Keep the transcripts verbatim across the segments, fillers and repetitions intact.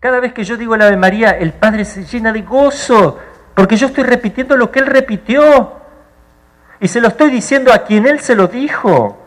Cada vez que yo digo el Ave María, el Padre se llena de gozo, porque yo estoy repitiendo lo que Él repitió. Y se lo estoy diciendo a quien Él se lo dijo.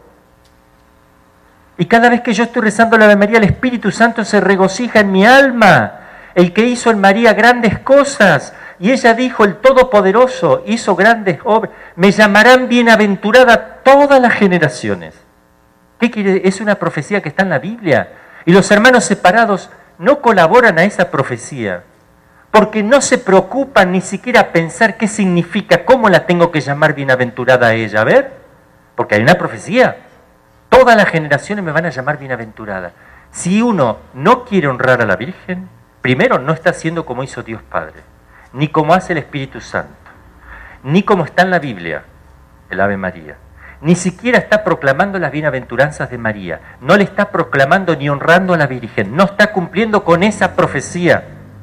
Y cada vez que yo estoy rezando el Ave María, el Espíritu Santo se regocija en mi alma. El que hizo en María grandes cosas. Y ella dijo, el Todopoderoso hizo grandes obras. Me llamarán bienaventurada todas las generaciones. ¿Qué quiere? Es una profecía que está en la Biblia. Y los hermanos separados no colaboran a esa profecía. Porque no se preocupan ni siquiera a pensar qué significa, cómo la tengo que llamar bienaventurada a ella. A ver, porque hay una profecía. Todas las generaciones me van a llamar bienaventurada. Si uno no quiere honrar a la Virgen, primero no está haciendo como hizo Dios Padre, ni como hace el Espíritu Santo, ni como está en la Biblia, el Ave María. Ni siquiera está proclamando las bienaventuranzas de María. No le está proclamando ni honrando a la Virgen. No está cumpliendo con esa profecía.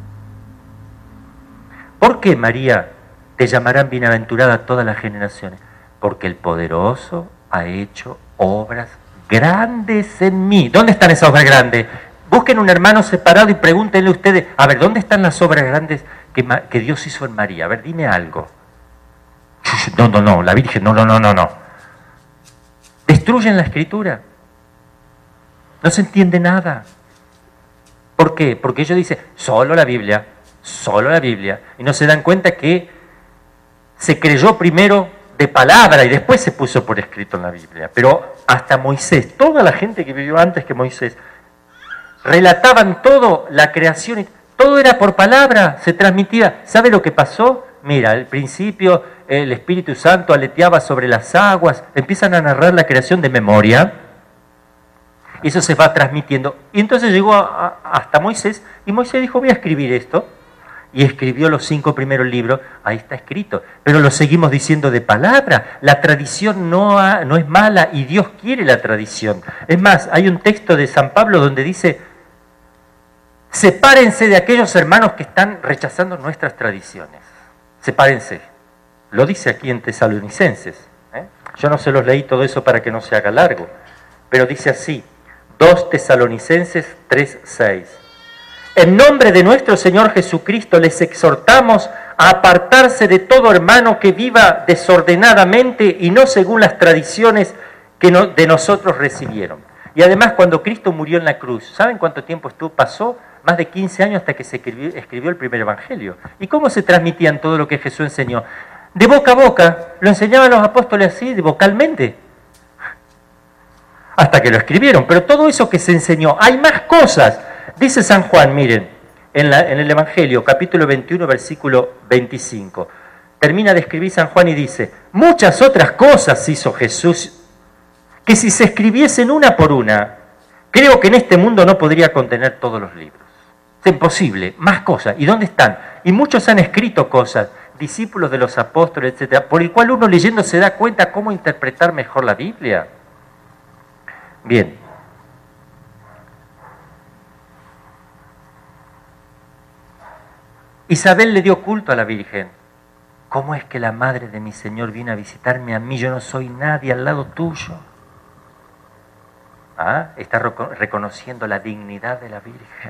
¿Por qué, María, te llamarán bienaventurada todas las generaciones? Porque el Poderoso ha hecho obras grandes en mí. ¿Dónde están esas obras grandes? Busquen un hermano separado y pregúntenle ustedes, a ver, ¿dónde están las obras grandes que, que Dios hizo en María? A ver, dime algo. No, no, no, la Virgen, no, no, no, no, no. Destruyen la Escritura. No se entiende nada. ¿Por qué? Porque ellos dicen, solo la Biblia, solo la Biblia. Y no se dan cuenta que se creyó primero de palabra y después se puso por escrito en la Biblia. Pero hasta Moisés, toda la gente que vivió antes que Moisés, relataban todo, la creación, y todo era por palabra, se transmitía. ¿Sabe lo que pasó? Mira, al principio el Espíritu Santo aleteaba sobre las aguas, empiezan a narrar la creación de memoria, y eso se va transmitiendo. Y entonces llegó a, a, hasta Moisés, y Moisés dijo, voy a escribir esto. Y escribió los cinco primeros libros, ahí está escrito. Pero lo seguimos diciendo de palabra. La tradición no, ha, no es mala y Dios quiere la tradición. Es más, hay un texto de San Pablo donde dice, sepárense de aquellos hermanos que están rechazando nuestras tradiciones. Sepárense. Lo dice aquí en Tesalonicenses. ¿eh? Yo no se los leí todo eso para que no se haga largo. Pero dice así, dos Tesalonicenses tres seis. En nombre de nuestro Señor Jesucristo les exhortamos a apartarse de todo hermano que viva desordenadamente y no según las tradiciones que no, de nosotros recibieron. Y además cuando Cristo murió en la cruz, ¿saben cuánto tiempo estuvo? Pasó más de quince años hasta que se escribió, escribió el primer evangelio. ¿Y cómo se transmitían todo lo que Jesús enseñó? De boca a boca, lo enseñaban los apóstoles así, vocalmente. Hasta que lo escribieron, pero todo eso que se enseñó, hay más cosas. Dice San Juan, miren, en, la, en el Evangelio, capítulo veintiuno, versículo veinticinco. Termina de escribir San Juan y dice, muchas otras cosas hizo Jesús, que si se escribiesen una por una, creo que en este mundo no podría contener todos los libros. Es imposible, más cosas. ¿Y dónde están? Y muchos han escrito cosas, discípulos de los apóstoles, etcétera, por el cual uno leyendo se da cuenta cómo interpretar mejor la Biblia. Bien. Isabel le dio culto a la Virgen. ¿Cómo es que la madre de mi Señor viene a visitarme a mí? Yo no soy nadie al lado tuyo. ¿Ah? Está reconociendo la dignidad de la Virgen.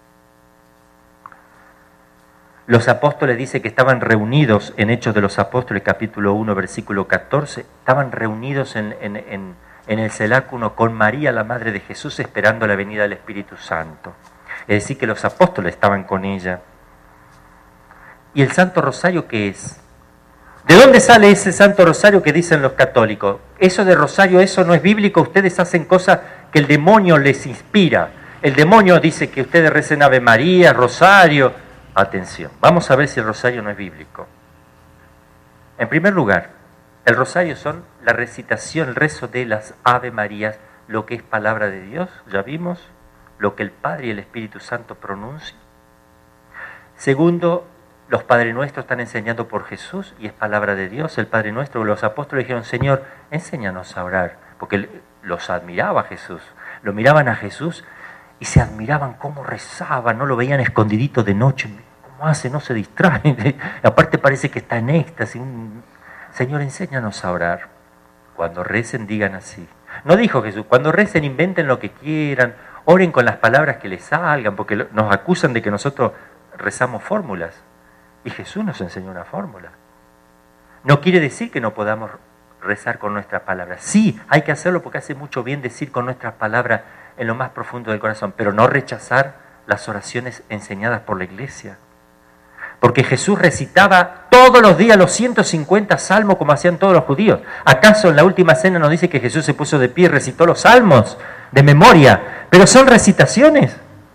Los apóstoles dicen que estaban reunidos en Hechos de los Apóstoles, capítulo uno, versículo catorce. Estaban reunidos en, en, en, en el cenáculo con María, la madre de Jesús, esperando la venida del Espíritu Santo. Es decir, que los apóstoles estaban con ella. ¿Y el Santo Rosario qué es? ¿De dónde sale ese Santo Rosario que dicen los católicos? Eso de rosario, eso no es bíblico, ustedes hacen cosas que el demonio les inspira. El demonio dice que ustedes recen Ave María, Rosario. Atención, vamos a ver si el rosario no es bíblico. En primer lugar, el rosario son la recitación, el rezo de las Ave Marías, lo que es palabra de Dios, ya vimos, lo que el Padre y el Espíritu Santo pronuncian. Segundo, los Padre Nuestros están enseñando por Jesús y es palabra de Dios. El Padre Nuestro, los apóstoles dijeron, Señor, enséñanos a orar, porque los admiraba Jesús, lo miraban a Jesús y se admiraban cómo rezaban, no lo veían escondidito de noche, cómo hace, no se distrae, aparte parece que está en éxtasis. Señor, enséñanos a orar. Cuando recen digan así. No dijo Jesús, cuando recen inventen lo que quieran, oren con las palabras que les salgan, porque nos acusan de que nosotros rezamos fórmulas. Y Jesús nos enseñó una fórmula. No quiere decir que no podamos rezar con nuestras palabras. Sí, hay que hacerlo porque hace mucho bien decir con nuestras palabras en lo más profundo del corazón, pero no rechazar las oraciones enseñadas por la iglesia. Porque Jesús recitaba todos los días los ciento cincuenta salmos como hacían todos los judíos. ¿Acaso en la última cena nos dice que Jesús se puso de pie y recitó los salmos de memoria? Pero son recitaciones.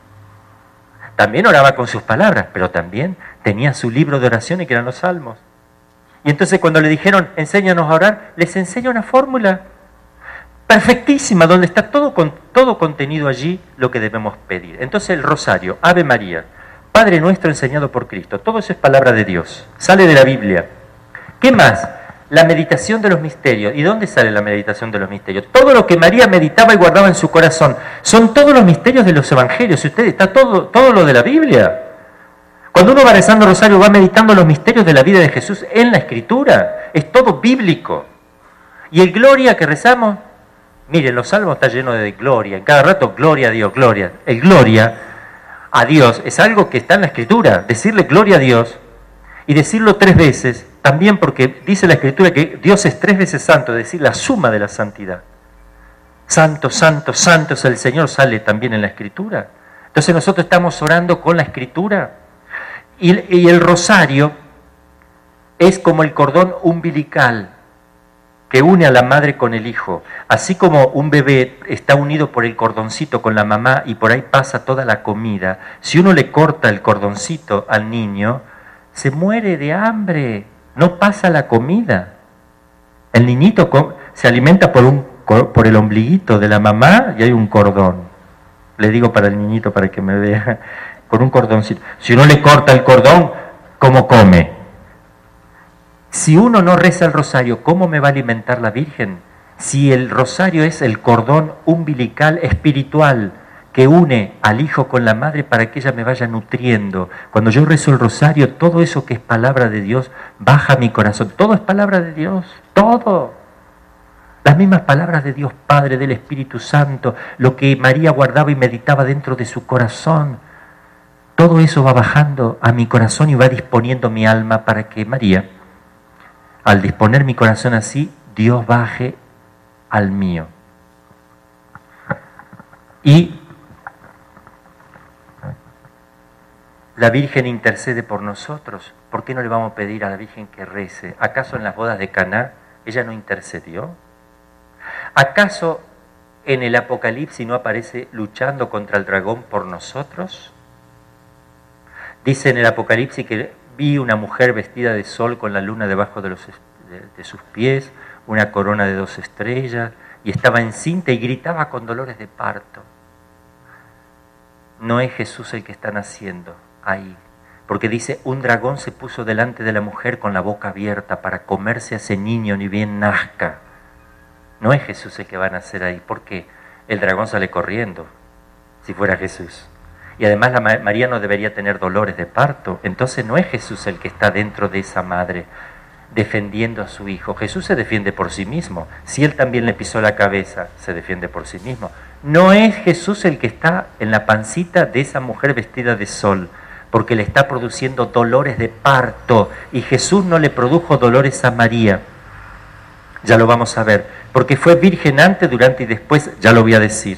También oraba con sus palabras, pero también tenía su libro de oraciones que eran los salmos. Y entonces cuando le dijeron, enséñanos a orar, les enseña una fórmula perfectísima, donde está todo, con, todo contenido allí lo que debemos pedir. Entonces el rosario, Ave María, Padre nuestro enseñado por Cristo, todo eso es palabra de Dios, sale de la Biblia. ¿Qué más? La meditación de los misterios. ¿Y dónde sale la meditación de los misterios? Todo lo que María meditaba y guardaba en su corazón. Son todos los misterios de los evangelios. Si usted está todo, todo lo de la Biblia. Cuando uno va rezando rosario, va meditando los misterios de la vida de Jesús en la Escritura. Es todo bíblico. Y el gloria que rezamos, miren, los salmos están llenos de gloria. En cada rato, gloria a Dios, gloria. El gloria a Dios es algo que está en la Escritura. Decirle gloria a Dios y decirlo tres veces, también porque dice la Escritura que Dios es tres veces santo, es decir, la suma de la santidad. Santo, santo, santo es el Señor, sale también en la Escritura. Entonces nosotros estamos orando con la Escritura. Y, y el rosario es como el cordón umbilical que une a la madre con el hijo. Así como un bebé está unido por el cordoncito con la mamá y por ahí pasa toda la comida, si uno le corta el cordoncito al niño, se muere de hambre, no pasa la comida. El niñito se alimenta por, un, por el ombliguito de la mamá y hay un cordón. Le digo para el niñito para que me vea, con un cordoncito. Si uno le corta el cordón, ¿cómo come? Si uno no reza el rosario, ¿cómo me va a alimentar la Virgen? Si el rosario es el cordón umbilical espiritual que une al hijo con la madre para que ella me vaya nutriendo. Cuando yo rezo el rosario, todo eso que es palabra de Dios baja a mi corazón. Todo es palabra de Dios, todo. Las mismas palabras de Dios Padre, del Espíritu Santo, lo que María guardaba y meditaba dentro de su corazón. Todo eso va bajando a mi corazón y va disponiendo mi alma para que María, al disponer mi corazón así, Dios baje al mío. Y la Virgen intercede por nosotros. ¿Por qué no le vamos a pedir a la Virgen que rece? ¿Acaso en las bodas de Caná ella no intercedió? ¿Acaso en el Apocalipsis no aparece luchando contra el dragón por nosotros? Dice en el Apocalipsis que vi una mujer vestida de sol con la luna debajo de, los, de, de sus pies, una corona de dos estrellas, y estaba encinta y gritaba con dolores de parto. No es Jesús el que está naciendo ahí, porque dice, un dragón se puso delante de la mujer con la boca abierta para comerse a ese niño ni bien nazca. No es Jesús el que va a nacer ahí, porque el dragón sale corriendo, si fuera Jesús. Y además la María no debería tener dolores de parto, entonces no es Jesús el que está dentro de esa madre defendiendo a su hijo. Jesús se defiende por sí mismo. Si él también le pisó la cabeza, se defiende por sí mismo. No es Jesús el que está en la pancita de esa mujer vestida de sol, porque le está produciendo dolores de parto, y Jesús no le produjo dolores a María. Ya lo vamos a ver, porque fue virgen antes, durante y después, ya lo voy a decir.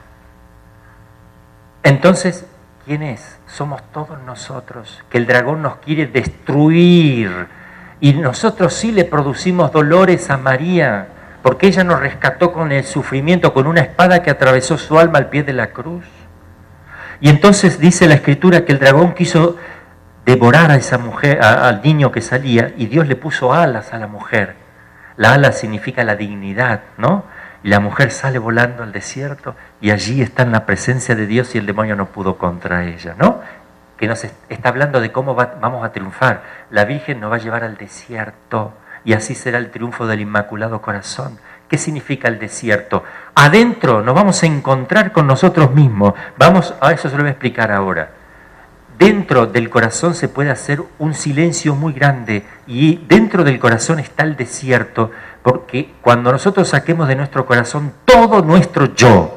Entonces, ¿quién es? Somos todos nosotros, que el dragón nos quiere destruir, y nosotros sí le producimos dolores a María, porque ella nos rescató con el sufrimiento, con una espada que atravesó su alma al pie de la cruz. Y entonces dice la Escritura que el dragón quiso devorar a esa mujer, a, al niño que salía, y Dios le puso alas a la mujer. La ala significa la dignidad, ¿no? Y la mujer sale volando al desierto y allí está en la presencia de Dios y el demonio no pudo contra ella, ¿no? Que nos está hablando de cómo va, vamos a triunfar. La Virgen nos va a llevar al desierto y así será el triunfo del Inmaculado Corazón. ¿Qué significa el desierto? Adentro nos vamos a encontrar con nosotros mismos. Vamos, a eso se lo voy a explicar ahora. Dentro del corazón se puede hacer un silencio muy grande y dentro del corazón está el desierto, porque cuando nosotros saquemos de nuestro corazón todo nuestro yo,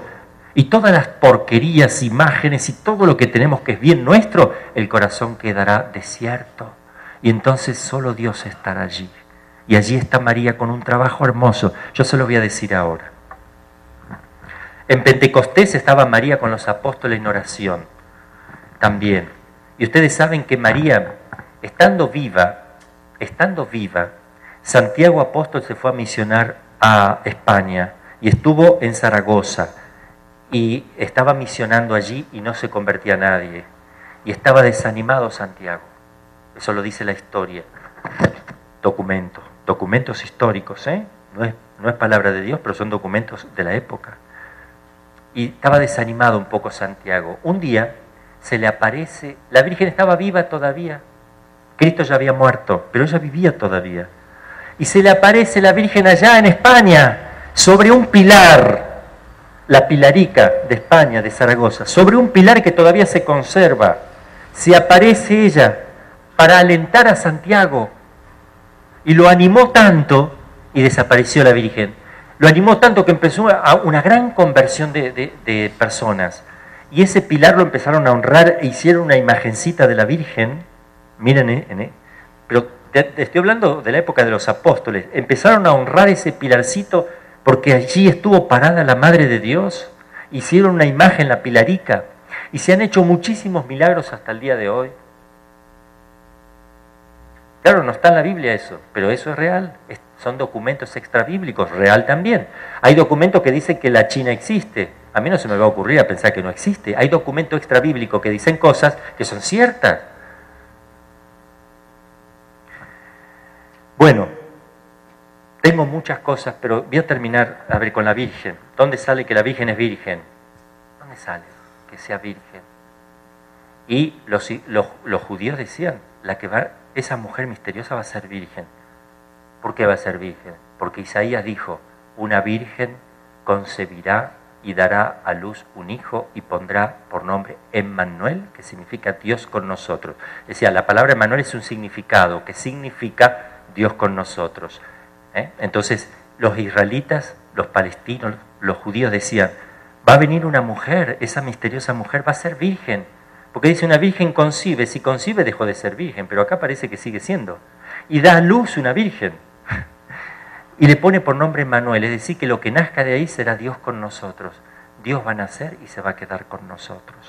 Y todas las porquerías, imágenes y todo lo que tenemos que es bien nuestro, el corazón quedará desierto. Y entonces solo Dios estará allí. Y allí está María con un trabajo hermoso. Yo se lo voy a decir ahora. En Pentecostés estaba María con los apóstoles en oración. También. Y ustedes saben que María, estando viva, estando viva, Santiago apóstol se fue a misionar a España y estuvo en Zaragoza y estaba misionando allí y no se convertía nadie. Y estaba desanimado Santiago. Eso lo dice la historia. Documentos, documentos históricos, ¿eh? No es, no es palabra de Dios, pero son documentos de la época. Y estaba desanimado un poco Santiago. Un día se le aparece, la Virgen estaba viva todavía, Cristo ya había muerto, pero ella vivía todavía. Y se le aparece la Virgen allá en España, sobre un pilar, la Pilarica de España, de Zaragoza, sobre un pilar que todavía se conserva. Se aparece ella para alentar a Santiago. Y lo animó tanto, y desapareció la Virgen, lo animó tanto que empezó una gran conversión de, de, de personas. Y ese pilar lo empezaron a honrar e hicieron una imagencita de la Virgen. Miren, eh, eh, pero te, te estoy hablando de la época de los apóstoles. Empezaron a honrar ese pilarcito porque allí estuvo parada la Madre de Dios. Hicieron una imagen, la Pilarica. Y se han hecho muchísimos milagros hasta el día de hoy. Claro, no está en la Biblia eso, pero eso es real. Es, son documentos extrabíblicos, real también. Hay documentos que dicen que la China existe. A mí no se me va a ocurrir a pensar que no existe. Hay documentos extrabíblicos que dicen cosas que son ciertas. Bueno, tengo muchas cosas, pero voy a terminar a ver con la Virgen. ¿Dónde sale que la Virgen es virgen? ¿Dónde sale que sea virgen? Y los, los, los judíos decían, la que va, esa mujer misteriosa va a ser virgen. ¿Por qué va a ser virgen? Porque Isaías dijo, una virgen concebirá y dará a luz un hijo y pondrá por nombre Emmanuel, que significa Dios con nosotros. Decía, la palabra Emmanuel es un significado, que significa Dios con nosotros. ¿Eh? Entonces, los israelitas, los palestinos, los judíos decían, va a venir una mujer, esa misteriosa mujer va a ser virgen. Porque dice, una virgen concibe, si concibe dejó de ser virgen, pero acá parece que sigue siendo. Y da a luz una virgen. Y le pone por nombre Emmanuel, es decir, que lo que nazca de ahí será Dios con nosotros. Dios va a nacer y se va a quedar con nosotros.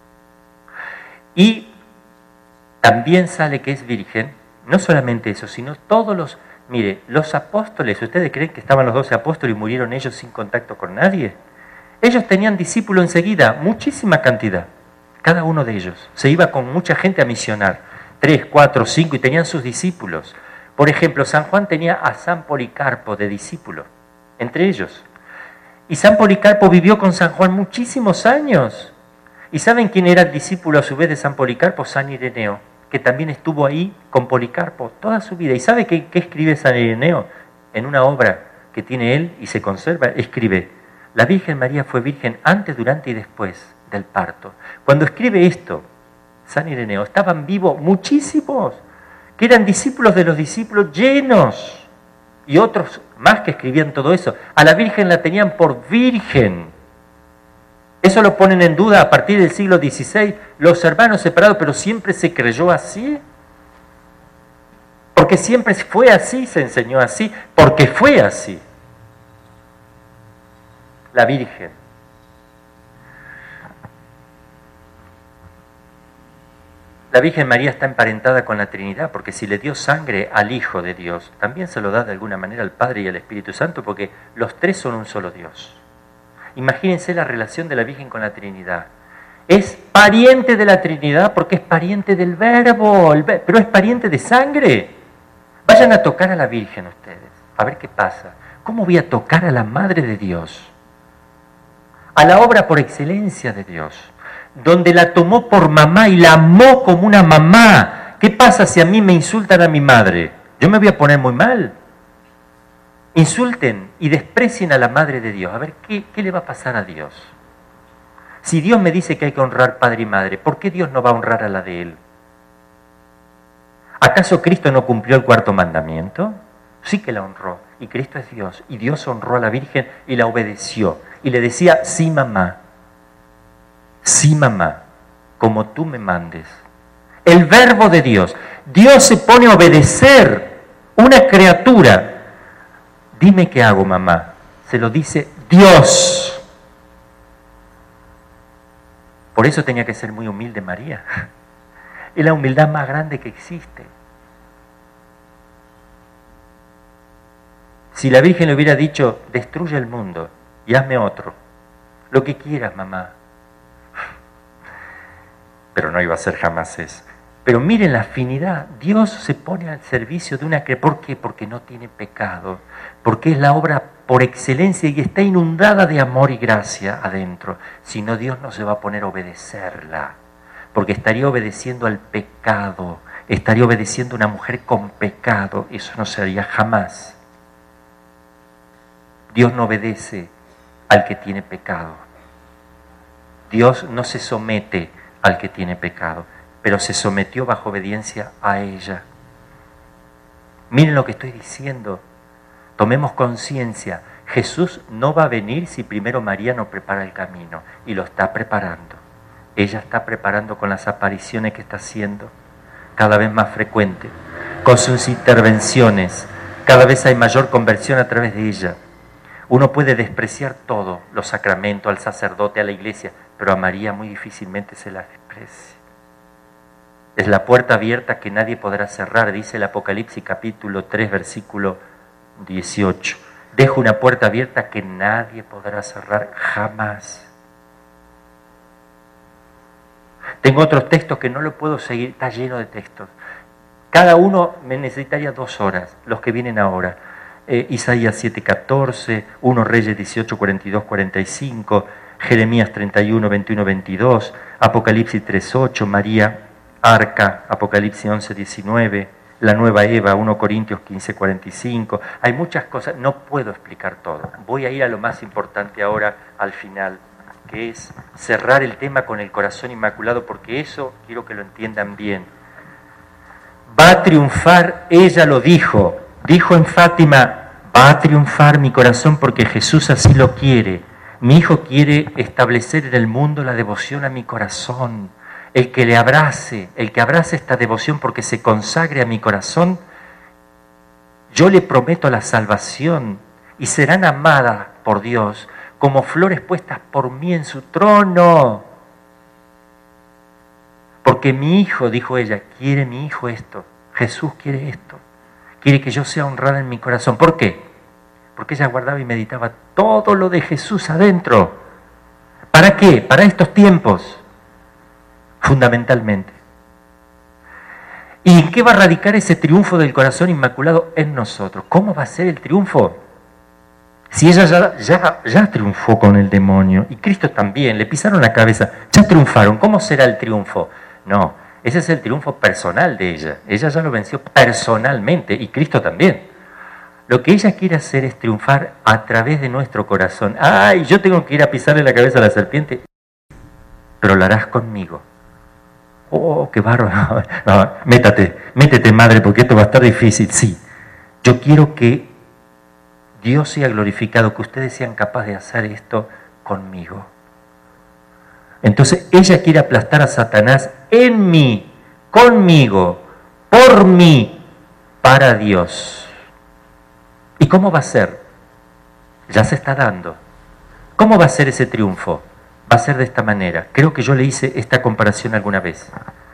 Y también sale que es virgen, no solamente eso, sino todos los... Mire, los apóstoles, ¿ustedes creen que estaban los doce apóstoles y murieron ellos sin contacto con nadie? Ellos tenían discípulos enseguida, muchísima cantidad, cada uno de ellos. Se iba con mucha gente a misionar, tres, cuatro, cinco, y tenían sus discípulos. Por ejemplo, San Juan tenía a San Policarpo de discípulo, entre ellos. Y San Policarpo vivió con San Juan muchísimos años. ¿Y saben quién era el discípulo a su vez de San Policarpo? San Ireneo, que también estuvo ahí con Policarpo toda su vida. ¿Y sabe qué, qué escribe San Ireneo? En una obra que tiene él y se conserva, escribe, la Virgen María fue virgen antes, durante y después del parto. Cuando escribe esto, San Ireneo, estaban vivos muchísimos, que eran discípulos de los discípulos llenos, y otros más que escribían todo eso. A la Virgen la tenían por virgen. Eso lo ponen en duda a partir del siglo dieciséis, los hermanos separados, pero siempre se creyó así. Porque siempre fue así, se enseñó así, porque fue así. La Virgen. La Virgen María está emparentada con la Trinidad, porque si le dio sangre al Hijo de Dios, también se lo da de alguna manera al Padre y al Espíritu Santo, porque los tres son un solo Dios. Imagínense la relación de la Virgen con la Trinidad. Es pariente de la Trinidad porque es pariente del Verbo, el ver- pero es pariente de sangre. Vayan a tocar a la Virgen ustedes, a ver qué pasa. ¿Cómo voy a tocar a la Madre de Dios? A la obra por excelencia de Dios, donde la tomó por mamá y la amó como una mamá. ¿Qué pasa si a mí me insultan a mi madre? Yo me voy a poner muy mal. Insulten y desprecien a la Madre de Dios. A ver, ¿qué, qué le va a pasar a Dios? Si Dios me dice que hay que honrar padre y madre, ¿por qué Dios no va a honrar a la de Él? ¿Acaso Cristo no cumplió el cuarto mandamiento? Sí que la honró. Y Cristo es Dios. Y Dios honró a la Virgen y la obedeció. Y le decía, sí mamá. Sí, mamá, como tú me mandes. El verbo de Dios. Dios se pone a obedecer. Una criatura. Dime qué hago, mamá. Se lo dice Dios. Por eso tenía que ser muy humilde María. Es la humildad más grande que existe. Si la Virgen le hubiera dicho, destruye el mundo y hazme otro, lo que quieras, mamá. Pero no iba a ser jamás eso. Pero miren la afinidad. Dios se pone al servicio de una criatura. ¿Por qué? Porque no tiene pecado. Porque es la obra por excelencia y está inundada de amor y gracia adentro. Si no, Dios no se va a poner a obedecerla. Porque estaría obedeciendo al pecado. Estaría obedeciendo a una mujer con pecado. Eso no se haría jamás. Dios no obedece al que tiene pecado. Dios no se somete al que tiene pecado, pero se sometió bajo obediencia a ella. Miren lo que estoy diciendo. Tomemos conciencia. Jesús no va a venir si primero María no prepara el camino, y lo está preparando. Ella está preparando con las apariciones que está haciendo, cada vez más frecuente, con sus intervenciones. Cada vez hay mayor conversión a través de ella. Uno puede despreciar todo, los sacramentos, al sacerdote, a la iglesia, pero a María muy difícilmente se la desprecia. Es la puerta abierta que nadie podrá cerrar, dice el Apocalipsis capítulo tres, versículo dieciocho. Dejo una puerta abierta que nadie podrá cerrar jamás. Tengo otros textos que no lo puedo seguir, está lleno de textos. Cada uno me necesitaría dos horas, los que vienen ahora. Eh, Isaías siete, catorce, primero Reyes dieciocho, cuarenta y dos, cuarenta y cinco, Jeremías treinta y uno, veintiuno, veintidós, Apocalipsis tres, ocho, María, Arca, Apocalipsis once, diecinueve, la nueva Eva, primero Corintios quince, cuarenta y cinco. Hay muchas cosas, no puedo explicar todo. Voy a ir a lo más importante ahora, al final, que es cerrar el tema con el corazón inmaculado, porque eso quiero que lo entiendan bien. Va a triunfar, ella lo dijo, dijo en Fátima, va a triunfar mi corazón porque Jesús así lo quiere. Mi hijo quiere establecer en el mundo la devoción a mi corazón. El que le abrace, el que abrace esta devoción porque se consagre a mi corazón, yo le prometo la salvación y serán amadas por Dios como flores puestas por mí en su trono. Porque mi hijo, dijo ella, quiere mi hijo esto. Jesús quiere esto. Quiere que yo sea honrada en mi corazón. ¿Por qué? Porque ella guardaba y meditaba todo lo de Jesús adentro. ¿Para qué? Para estos tiempos. Fundamentalmente. ¿Y en qué va a radicar ese triunfo del corazón inmaculado en nosotros? ¿Cómo va a ser el triunfo? Si ella ya, ya, ya triunfó con el demonio, y Cristo también, le pisaron la cabeza, ya triunfaron, ¿cómo será el triunfo? No, ese es el triunfo personal de ella. Ella ya lo venció personalmente, y Cristo también. Lo que ella quiere hacer es triunfar a través de nuestro corazón. ¡Ay, yo tengo que ir a pisarle la cabeza a la serpiente! Pero lo harás conmigo. ¡Oh, qué bárbaro! No, métate, métete, madre, porque esto va a estar difícil. Sí, yo quiero que Dios sea glorificado, que ustedes sean capaces de hacer esto conmigo. Entonces, ella quiere aplastar a Satanás en mí, conmigo, por mí, para Dios. ¿Y cómo va a ser? Ya se está dando. ¿Cómo va a ser ese triunfo? Va a ser de esta manera. Creo que yo le hice esta comparación alguna vez.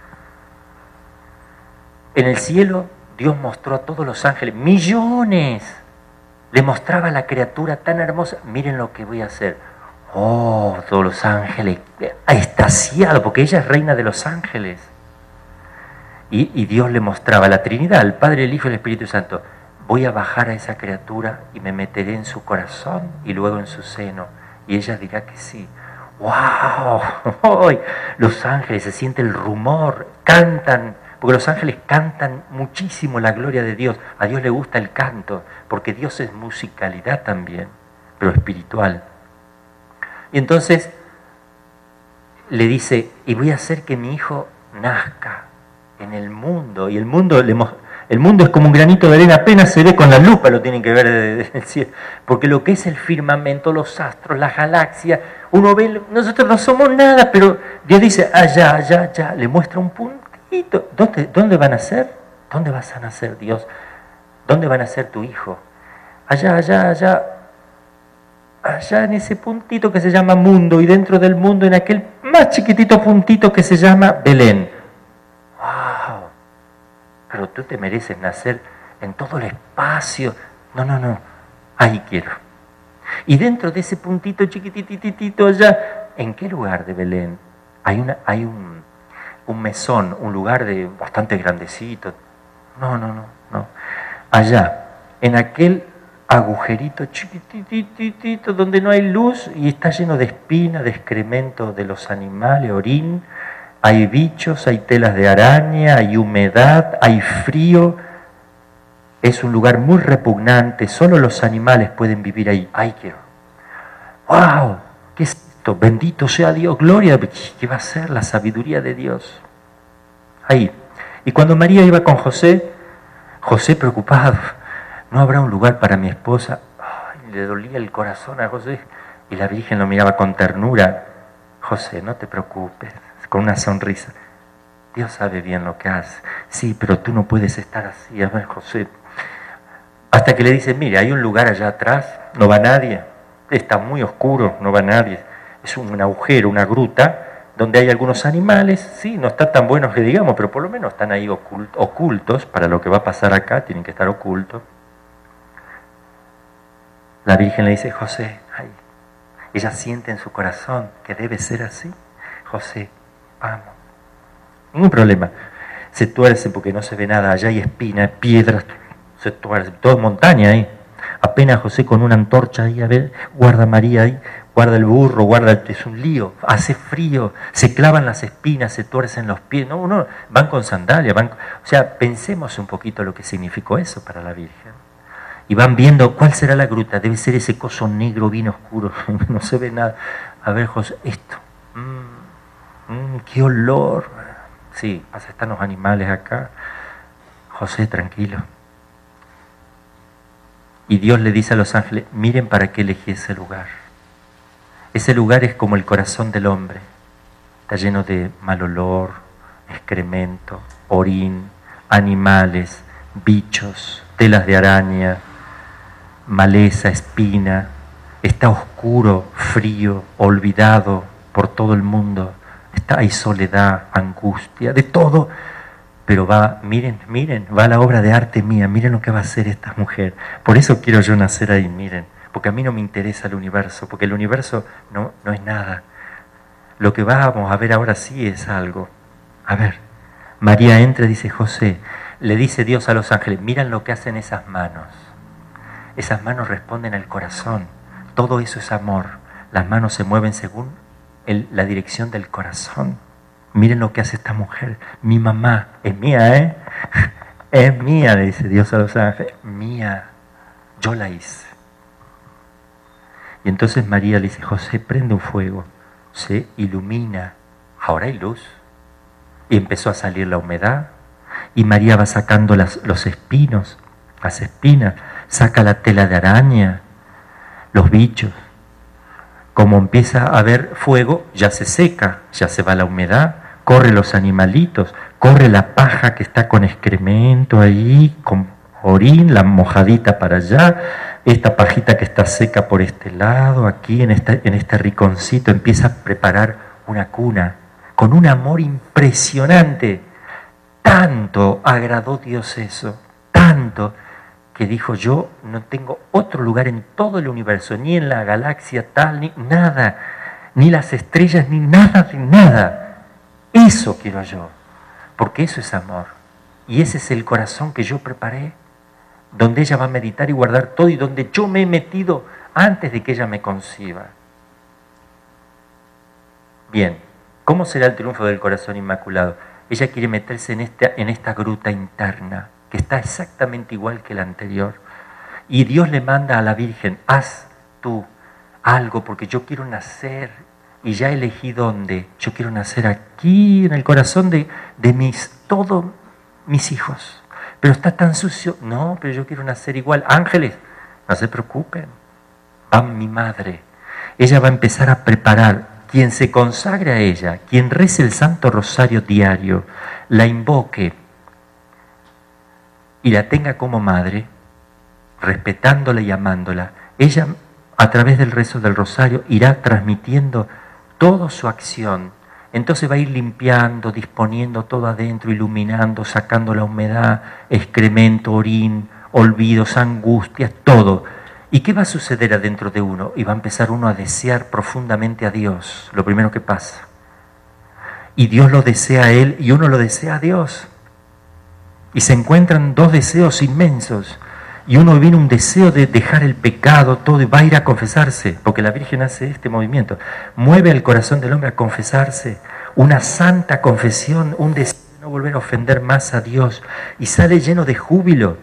En el cielo, Dios mostró a todos los ángeles, millones, le mostraba a la criatura tan hermosa. Miren lo que voy a hacer. Oh, todos los ángeles, extasiado, porque ella es reina de los ángeles. Y, y Dios le mostraba a la Trinidad, al Padre, el Hijo y el Espíritu Santo. Voy a bajar a esa criatura y me meteré en su corazón y luego en su seno. Y ella dirá que sí. ¡Wow! Los ángeles, se siente el rumor, cantan, porque los ángeles cantan muchísimo la gloria de Dios. A Dios le gusta el canto, porque Dios es musicalidad también, pero espiritual. Y entonces le dice, y voy a hacer que mi hijo nazca en el mundo. Y el mundo, le, El mundo es como un granito de arena, apenas se ve con la lupa, lo tienen que ver desde el cielo. Porque lo que es el firmamento, los astros, las galaxias, uno ve, nosotros no somos nada, pero Dios dice, allá, allá, allá, le muestra un puntito. ¿Dónde, dónde van a nacer? ¿Dónde vas a nacer, Dios? ¿Dónde va a nacer tu hijo? Allá, allá, allá, allá en ese puntito que se llama mundo, y dentro del mundo, en aquel más chiquitito puntito que se llama Belén. ¡Wow! Pero tú te mereces nacer en todo el espacio. No, no, no, ahí quiero. Y dentro de ese puntito chiquitititito allá, ¿en qué lugar de Belén? Hay, una, hay un, un mesón, un lugar de bastante grandecito. No, no, no, no. Allá, en aquel agujerito chiquititito donde no hay luz y está lleno de espinas, de excremento de los animales, orín, hay bichos, hay telas de araña, hay humedad, hay frío. Es un lugar muy repugnante, solo los animales pueden vivir ahí. ¡Ay, quiero! ¡Wow! ¿Qué es esto? Bendito sea Dios, gloria. ¿Qué va a ser la sabiduría de Dios? Ahí. Y cuando María iba con José, José preocupado, ¿no habrá un lugar para mi esposa? Ay, le dolía el corazón a José. Y la Virgen lo miraba con ternura. José, no te preocupes, con una sonrisa. Dios sabe bien lo que hace. Sí, pero tú no puedes estar así. A ver, José. Hasta que le dice, mire, hay un lugar allá atrás, no va nadie. Está muy oscuro, no va nadie. Es un agujero, una gruta, donde hay algunos animales. Sí, no están tan buenos que digamos, pero por lo menos están ahí ocultos. Para lo que va a pasar acá, tienen que estar ocultos. La Virgen le dice, José, ay. Ella siente en su corazón que debe ser así. José, vamos. Ningún problema. Se tuerce porque no se ve nada. Allá hay espinas, piedras. Se tuerce. Todo montaña ahí. Apenas José con una antorcha ahí, a ver, guarda a María ahí, guarda el burro, guarda el... Es un lío. Hace frío. Se clavan las espinas, se tuercen los pies. No, no, van con sandalias. Van... O sea, pensemos un poquito lo que significó eso para la Virgen. Y van viendo cuál será la gruta. Debe ser ese coso negro bien oscuro. No se ve nada. A ver, José, esto. Mmm, mmm, qué olor. Sí, pasa, están los animales acá. José, tranquilo. Y Dios le dice a los ángeles, miren para qué elegí ese lugar. Ese lugar es como el corazón del hombre. Está lleno de mal olor, excremento, orín, animales, bichos, telas de araña, maleza, espina. Está oscuro, frío, olvidado por todo el mundo. Está, hay soledad, angustia, de todo. Pero va, miren, miren, va la obra de arte mía, miren lo que va a hacer esta mujer. Por eso quiero yo nacer ahí, miren. Porque a mí no me interesa el universo, porque el universo no, no es nada. Lo que vamos a ver ahora sí es algo. A ver, María entra y dice, José, le dice Dios a los ángeles, miren lo que hacen esas manos. Esas manos responden al corazón. Todo eso es amor. Las manos se mueven según el, la dirección del corazón. Miren lo que hace esta mujer. Mi mamá es mía, ¿eh? Es mía, le dice Dios a los ángeles. Mía. Yo la hice. Y entonces María le dice, José, prende un fuego. Se ilumina. Ahora hay luz. Y empezó a salir la humedad. Y María va sacando las, los espinos, las espinas. Saca la tela de araña, los bichos. Como empieza a haber fuego, ya se seca, ya se va la humedad, corre los animalitos, corre la paja que está con excremento ahí, con orín, la mojadita para allá, esta pajita que está seca por este lado, aquí en, esta, en este rinconcito, empieza a preparar una cuna, con un amor impresionante. Tanto agradó Dios eso, tanto, que dijo, yo no tengo otro lugar en todo el universo, ni en la galaxia tal, ni nada, ni las estrellas, ni nada, ni nada. Eso quiero yo, porque eso es amor. Y ese es el corazón que yo preparé, donde ella va a meditar y guardar todo, y donde yo me he metido antes de que ella me conciba. Bien, ¿cómo será el triunfo del corazón inmaculado? Ella quiere meterse en esta, en esta gruta interna, que está exactamente igual que la anterior. Y Dios le manda a la Virgen, haz tú algo, porque yo quiero nacer, y ya elegí dónde. Yo quiero nacer aquí, en el corazón de, de mis, todos mis hijos. pero está tan sucio. No, pero yo quiero nacer igual. Ángeles, no se preocupen. Va mi madre. Ella va a empezar a preparar. Quien se consagre a ella, quien rece el Santo Rosario diario, la invoque y la tenga como madre, respetándola y amándola, ella a través del rezo del Rosario irá transmitiendo toda su acción. Entonces va a ir limpiando, disponiendo todo adentro, iluminando, sacando la humedad, excremento, orín, olvidos, angustias, todo. ¿Y qué va a suceder adentro de uno? Y va a empezar uno a desear profundamente a Dios, lo primero que pasa. Y Dios lo desea a él y uno lo desea a Dios. Y se encuentran dos deseos inmensos. Y uno viene un deseo de dejar el pecado, todo, y va a ir a confesarse, porque la Virgen hace este movimiento. Mueve el corazón del hombre a confesarse, una santa confesión, un deseo de no volver a ofender más a Dios. Y sale lleno de júbilo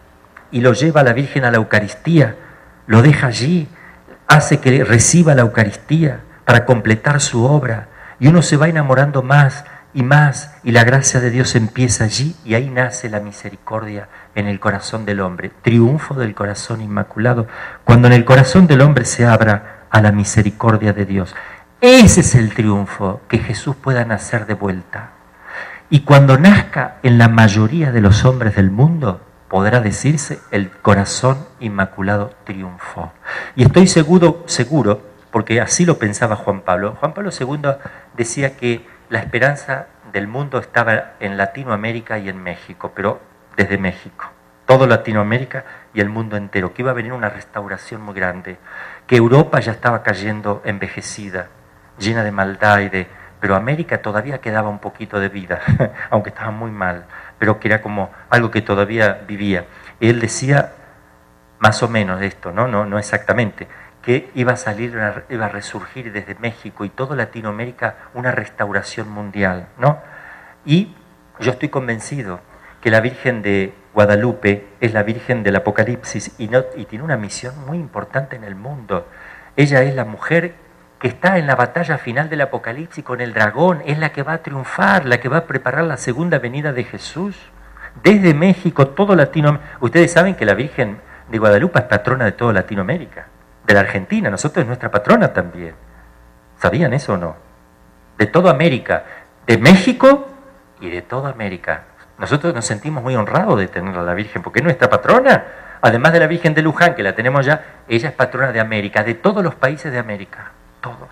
y lo lleva a la Virgen a la Eucaristía. Lo deja allí, hace que reciba la Eucaristía para completar su obra. Y uno se va enamorando más y más, y la gracia de Dios empieza allí, y ahí nace la misericordia en el corazón del hombre. Triunfo del corazón inmaculado, cuando en el corazón del hombre se abra a la misericordia de Dios. Ese es el triunfo, que Jesús pueda nacer de vuelta. Y cuando nazca en la mayoría de los hombres del mundo, podrá decirse, el corazón inmaculado triunfó. Y estoy seguro, seguro, porque así lo pensaba Juan Pablo. Juan Pablo segundo decía que la esperanza del mundo estaba en Latinoamérica y en México, pero desde México, todo Latinoamérica y el mundo entero, que iba a venir una restauración muy grande, que Europa ya estaba cayendo envejecida, llena de maldad y de... Pero América todavía quedaba un poquito de vida, aunque estaba muy mal, pero que era como algo que todavía vivía. Él decía más o menos esto, no, no, no exactamente, que iba a salir, iba a resurgir desde México y toda Latinoamérica una restauración mundial, ¿no? Y yo estoy convencido que la Virgen de Guadalupe es la Virgen del Apocalipsis y, no, y tiene una misión muy importante en el mundo. Ella es la mujer que está en la batalla final del Apocalipsis con el dragón, es la que va a triunfar, la que va a preparar la segunda venida de Jesús. Desde México, todo Latinoamérica. Ustedes saben que la Virgen de Guadalupe es patrona de toda Latinoamérica, de la Argentina, nosotros es nuestra patrona también. ¿Sabían eso o no? De toda América, de México y de toda América. Nosotros nos sentimos muy honrados de tener a la Virgen, porque es nuestra patrona. Además de la Virgen de Luján, que la tenemos ya, ella es patrona de América, de todos los países de América. Todos.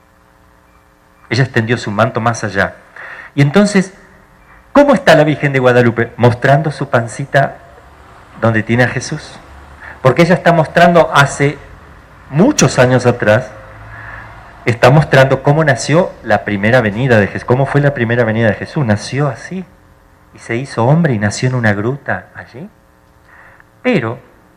Ella extendió su manto más allá. Y entonces, ¿cómo está la Virgen de Guadalupe? Mostrando su pancita donde tiene a Jesús. Porque ella está mostrando hace muchos años atrás, está mostrando cómo nació la primera venida de Jesús. ¿Cómo fue la primera venida de Jesús? Nació así. Y se hizo hombre y nació en una gruta allí. Pero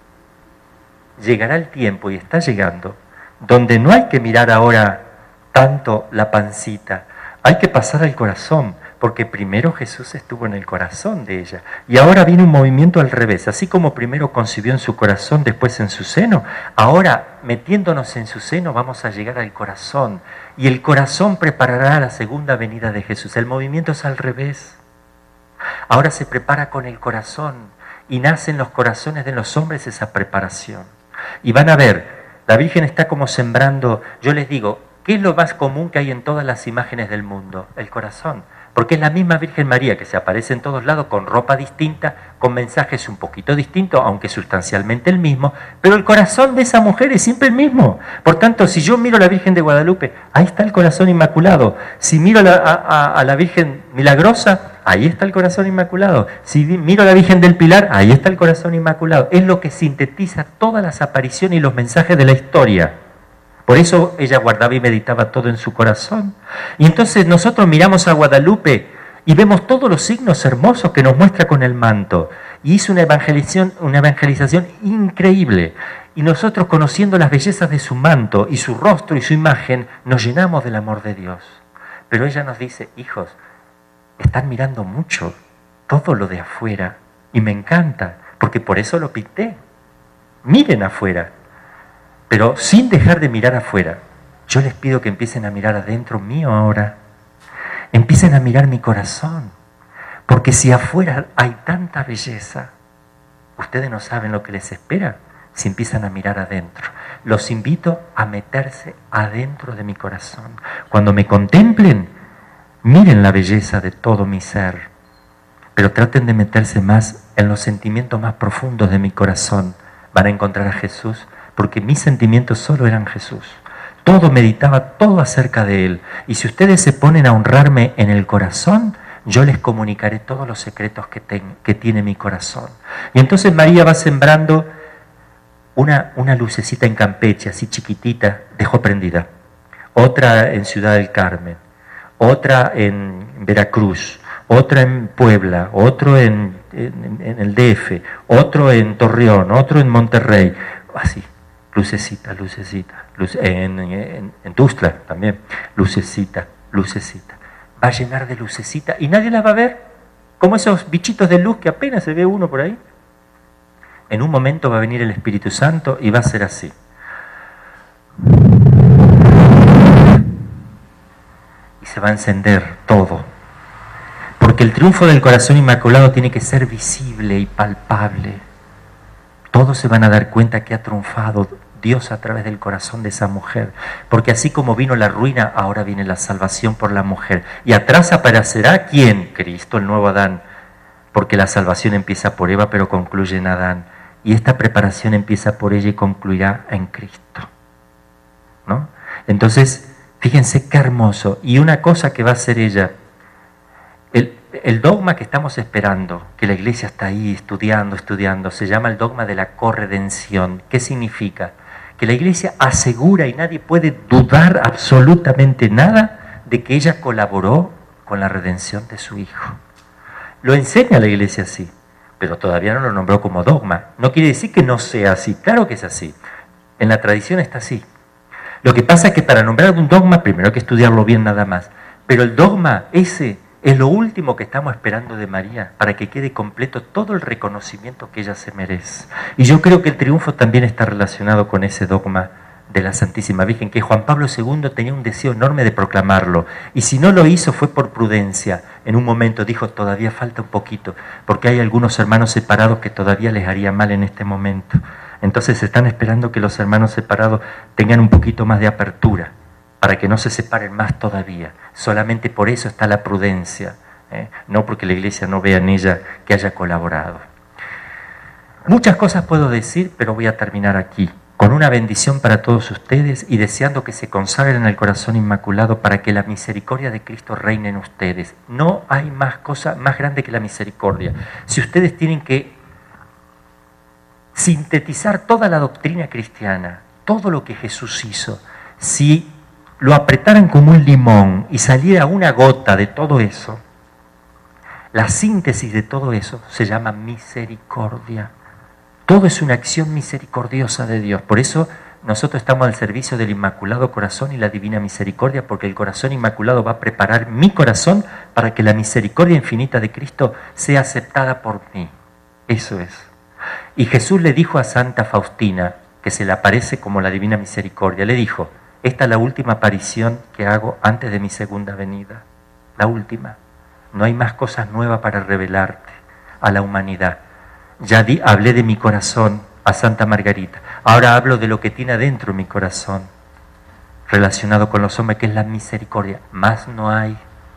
llegará el tiempo, y está llegando, donde no hay que mirar ahora tanto la pancita, hay que pasar al corazón, porque primero Jesús estuvo en el corazón de ella. Y ahora viene un movimiento al revés, así como primero concibió en su corazón, después en su seno, ahora metiéndonos en su seno vamos a llegar al corazón, y el corazón preparará la segunda venida de Jesús. El movimiento es al revés. Ahora se prepara con el corazón, y nace en los corazones de los hombres esa preparación. Y van a ver, la Virgen está como sembrando. Yo les digo, ¿qué es lo más común que hay en todas las imágenes del mundo? El corazón. Porque es la misma Virgen María que se aparece en todos lados con ropa distinta, con mensajes un poquito distintos, aunque sustancialmente el mismo, pero el corazón de esa mujer es siempre el mismo. Por tanto, si yo miro a la Virgen de Guadalupe, ahí está el corazón inmaculado. Si miro a la, a, a la Virgen Milagrosa, ahí está el corazón inmaculado. Si miro a la Virgen del Pilar, ahí está el corazón inmaculado. Es lo que sintetiza todas las apariciones y los mensajes de la historia. Por eso ella guardaba y meditaba todo en su corazón. Y entonces nosotros miramos a Guadalupe y vemos todos los signos hermosos que nos muestra con el manto. Y hizo una evangelización, una evangelización increíble. Y nosotros, conociendo las bellezas de su manto y su rostro y su imagen, nos llenamos del amor de Dios. Pero ella nos dice, hijos, están mirando mucho todo lo de afuera. Y me encanta, porque por eso lo pinté. Miren afuera. Pero sin dejar de mirar afuera, yo les pido que empiecen a mirar adentro mío ahora. Empiecen a mirar mi corazón. Porque si afuera hay tanta belleza, ustedes no saben lo que les espera si empiezan a mirar adentro. Los invito a meterse adentro de mi corazón. Cuando me contemplen, miren la belleza de todo mi ser, pero traten de meterse más en los sentimientos más profundos de mi corazón. Van a encontrar a Jesús, porque mis sentimientos solo eran Jesús. Todo meditaba, todo acerca de Él. Y si ustedes se ponen a honrarme en el corazón, yo les comunicaré todos los secretos que, ten, que tiene mi corazón. Y entonces María va sembrando una, una lucecita en Campeche, así chiquitita, dejó prendida. Otra en Ciudad del Carmen, otra en Veracruz, otra en Puebla, otro en, en, en el D F, otro en Torreón, otro en Monterrey, así, lucecita, lucecita, luce, en, en, en Tuxtla también, lucecita, lucecita. Va a llenar de lucecita y nadie la va a ver, como esos bichitos de luz que apenas se ve uno por ahí. En un momento va a venir el Espíritu Santo y va a ser así. Y se va a encender todo. Porque el triunfo del corazón inmaculado tiene que ser visible y palpable. Todos se van a dar cuenta que ha triunfado Dios a través del corazón de esa mujer. Porque así como vino la ruina, ahora viene la salvación por la mujer. Y atrás aparecerá ¿quién? Cristo, el nuevo Adán. Porque la salvación empieza por Eva, pero concluye en Adán. Y esta preparación empieza por ella y concluirá en Cristo, ¿no? Entonces, fíjense qué hermoso. Y una cosa que va a hacer ella, el, el dogma que estamos esperando, que la iglesia está ahí estudiando, estudiando, se llama el dogma de la corredención. ¿Qué significa? Que la iglesia asegura y nadie puede dudar absolutamente nada de que ella colaboró con la redención de su hijo. Lo enseña la iglesia así, pero todavía no lo nombró como dogma. No quiere decir que no sea así, claro que es así. En la tradición está así. Lo que pasa es que para nombrar un dogma, primero hay que estudiarlo bien nada más. Pero el dogma ese es lo último que estamos esperando de María, para que quede completo todo el reconocimiento que ella se merece. Y yo creo que el triunfo también está relacionado con ese dogma de la Santísima Virgen, que Juan Pablo segundo tenía un deseo enorme de proclamarlo. Y si no lo hizo fue por prudencia. En un momento dijo, todavía falta un poquito, porque hay algunos hermanos separados que todavía les haría mal en este momento. Entonces están esperando que los hermanos separados tengan un poquito más de apertura, para que no se separen más todavía. Solamente por eso está la prudencia, ¿eh? No porque la iglesia no vea en ella que haya colaborado. Muchas cosas puedo decir, pero voy a terminar aquí, con una bendición para todos ustedes y deseando que se consagren en el corazón inmaculado para que la misericordia de Cristo reine en ustedes. No hay más cosa más grande que la misericordia. Si ustedes tienen que sintetizar toda la doctrina cristiana, todo lo que Jesús hizo, si lo apretaran como un limón y saliera una gota de todo eso, la síntesis de todo eso se llama misericordia. Todo es una acción misericordiosa de Dios. Por eso nosotros estamos al servicio del Inmaculado Corazón y la Divina Misericordia, porque el corazón inmaculado va a preparar mi corazón para que la misericordia infinita de Cristo sea aceptada por mí. Eso es. Y Jesús le dijo a Santa Faustina, que se le aparece como la Divina Misericordia, le dijo, esta es la última aparición que hago antes de mi segunda venida. La última. No hay más cosas nuevas para revelarte a la humanidad. Ya di, hablé de mi corazón a Santa Margarita. Ahora hablo de lo que tiene adentro mi corazón, relacionado con los hombres, que es la misericordia. Más no hay.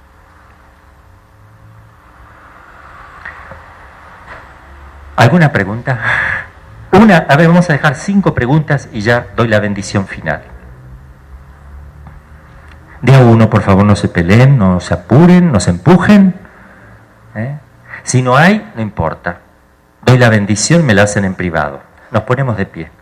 ¿Alguna pregunta? Una, a ver, vamos a dejar cinco preguntas y ya doy la bendición final. De a uno, por favor, no se peleen, no se apuren, no se empujen. ¿Eh? Si no hay, no importa. Doy la bendición, me la hacen en privado. Nos ponemos de pie.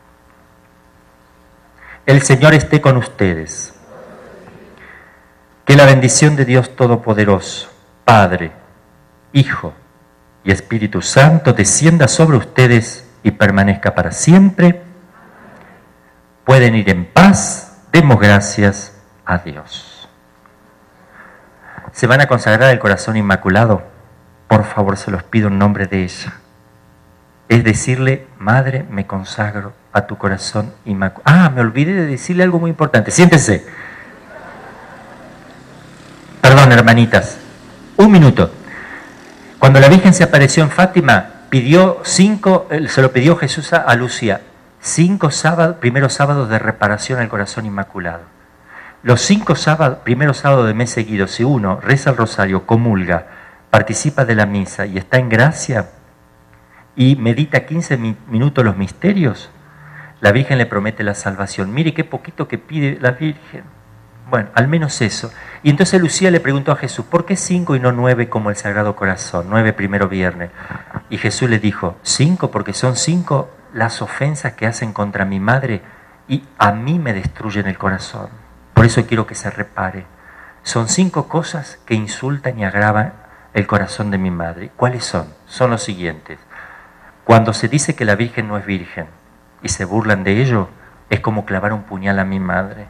El Señor esté con ustedes. Que la bendición de Dios Todopoderoso, Padre, Hijo y Espíritu Santo descienda sobre ustedes y permanezca para siempre. Pueden ir en paz. Demos gracias a Dios. ¿Se van a consagrar al corazón inmaculado? Por favor, se los pido en nombre de ella. Es decirle, Madre, me consagro a tu corazón inmaculado. Ah, me olvidé de decirle algo muy importante. Siéntense. Perdón, hermanitas. Un minuto. Cuando la Virgen se apareció en Fátima, pidió cinco, se lo pidió Jesús a, a Lucía, cinco sábados, primeros sábados de reparación al corazón inmaculado. Los cinco sábados, primeros sábados de mes seguidos, si uno reza el rosario, comulga, participa de la misa y está en gracia y medita quince minutos los misterios, la Virgen le promete la salvación. Mire qué poquito que pide la Virgen. Bueno, al menos eso. Y entonces Lucía le preguntó a Jesús, ¿por qué cinco y no nueve como el Sagrado Corazón? Nueve primero viernes. Y Jesús le dijo, cinco porque son cinco las ofensas que hacen contra mi madre y a mí me destruyen el corazón. Por eso quiero que se repare. Son cinco cosas que insultan y agravan el corazón de mi madre. ¿Cuáles son? Son los siguientes. Cuando se dice que la Virgen no es virgen y se burlan de ello, es como clavar un puñal a mi madre.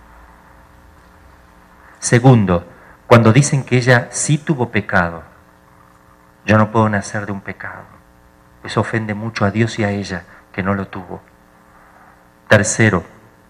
Segundo, cuando dicen que ella sí tuvo pecado, yo no puedo nacer de un pecado. Eso ofende mucho a Dios y a ella, que no lo tuvo. Tercero,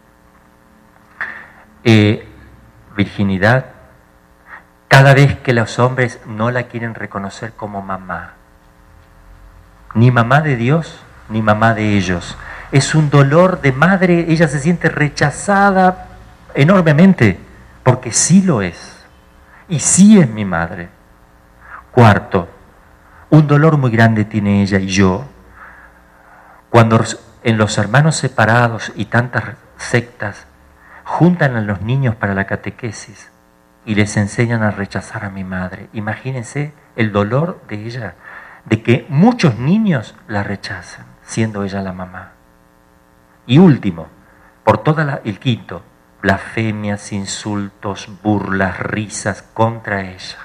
eh, virginidad, cada vez que los hombres no la quieren reconocer como mamá. Ni mamá de Dios, ni mamá de ellos. Es un dolor de madre, ella se siente rechazada enormemente. Porque sí lo es, y sí es mi madre. Cuarto, un dolor muy grande tiene ella y yo, cuando en los hermanos separados y tantas sectas juntan a los niños para la catequesis y les enseñan a rechazar a mi madre. Imagínense el dolor de ella, de que muchos niños la rechazan, siendo ella la mamá. Y último, por toda la, el quinto, blasfemias, insultos, burlas, risas contra ella.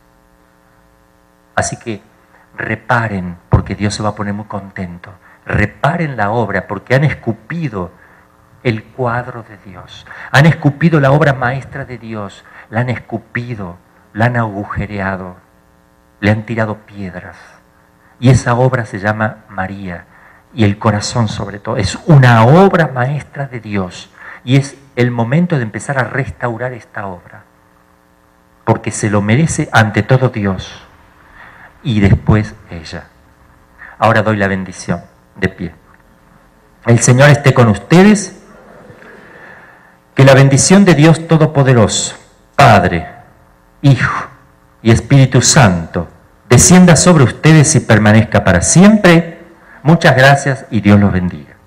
Así que reparen, porque Dios se va a poner muy contento. Reparen la obra, porque han escupido el cuadro de Dios. Han escupido la obra maestra de Dios. La han escupido, la han agujereado, le han tirado piedras. Y esa obra se llama María. Y el corazón sobre todo. Es una obra maestra de Dios. Y es el momento de empezar a restaurar esta obra, porque se lo merece ante todo Dios y después ella. Ahora doy la bendición de pie. El Señor esté con ustedes, que la bendición de Dios Todopoderoso, Padre, Hijo y Espíritu Santo, descienda sobre ustedes y permanezca para siempre. Muchas gracias y Dios los bendiga.